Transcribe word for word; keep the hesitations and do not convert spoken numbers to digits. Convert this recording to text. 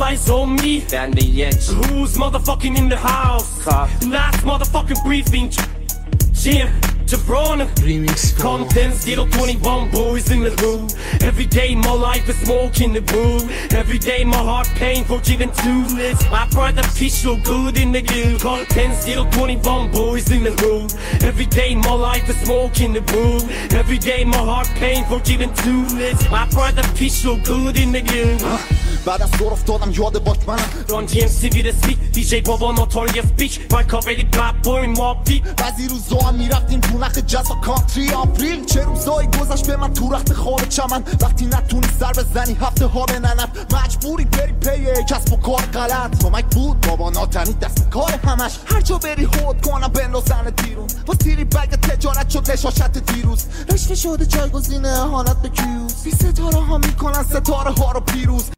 eyes on me. Ben de geç. Who's motherfucking in the house? Kalk. Last motherfucking briefing. Jim, Jabrona. Remix for Content zero twenty-one boys in the room. Every day my life is smoking the room. Every day my heart pain for giving two lips. My brother fish so good in the game. Content zero twenty-one boys in the room. Every day my life is smoking the room. Every day my heart pain for giving two lips. My brother fish so good in the game. بعد از دور افتادم یاد باک منم Run دی ام سی ویر سپیک دی جی بابا ناتالی سپیک مایکا ولی بلد بوی مابی بعضی روزا هم میرفتیم تو نخ جز و کانتری آپریل چه روزایی گذشت به من تو رخت خواب چمن وقتی نتونی سر بزنی هفته ها به ننت مجبوری بری پی کسب و کار غلط کمک بود بابا ناتنی دست کار همش هر جا بری هود کنم بندازن بیرون با تیری بگ تجارت شد نشاشت دیروز رشته شده جایگزین اهانت به کیوز بی ستاره ها میکنن ستاره ها رو پیروز